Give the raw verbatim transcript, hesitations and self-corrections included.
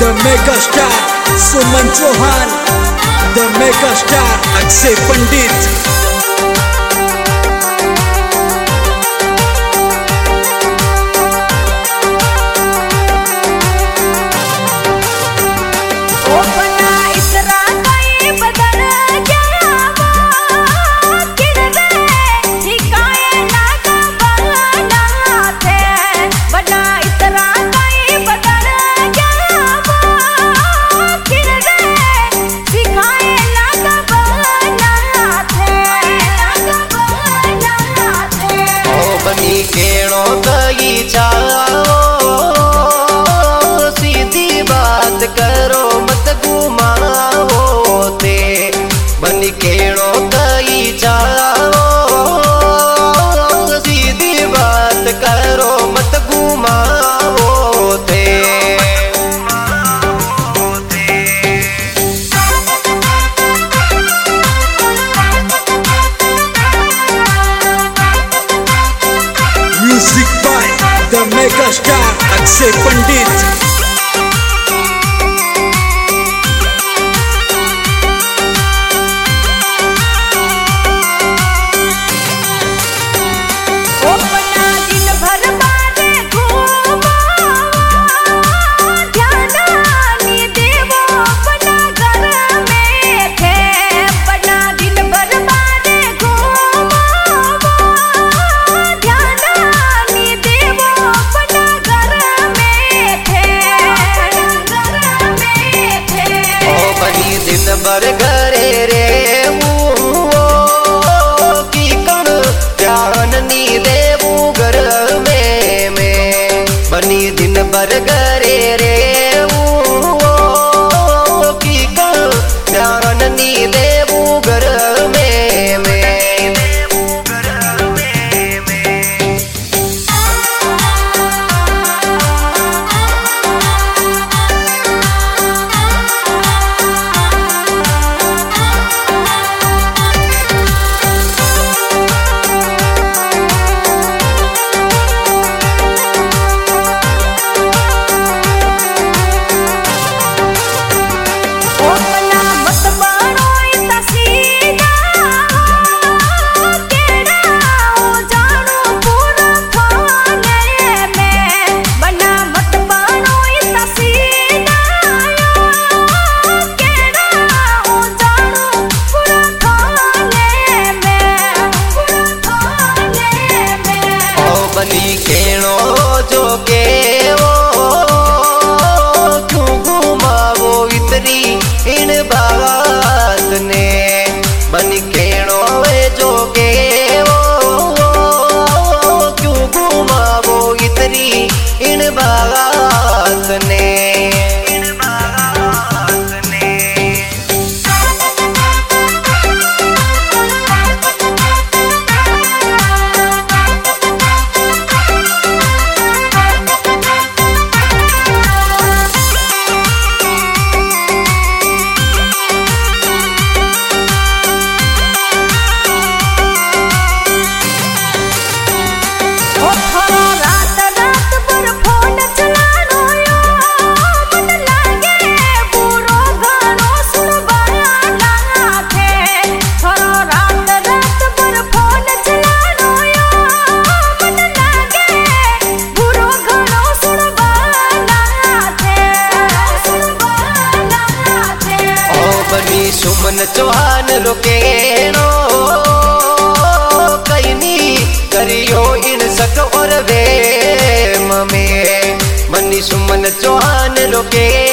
The megastar Suman Chauhan, the megastar Akshay Pandit. सीधी बात करो मत घुमाओ ते बन केड़ो कई जाओ। सीधी बात करो मत घुमाओ ते Music by the megastar Akshay Pandit. बर घरे रे की कण ध्यान नी देवू घर में में बनी दिन बर घरे रे की कण ध्यान नी देवू घर में में बनी केणो जो के वो क्यों घुमावो इतनी इन बात ने बनी केणो जो के वो क्यों घुमावो इतनी इन बात ने सुमन चौहान रोकेनो कई नी करियो इन सक और वे ममे बनी सुमन चौहान रोके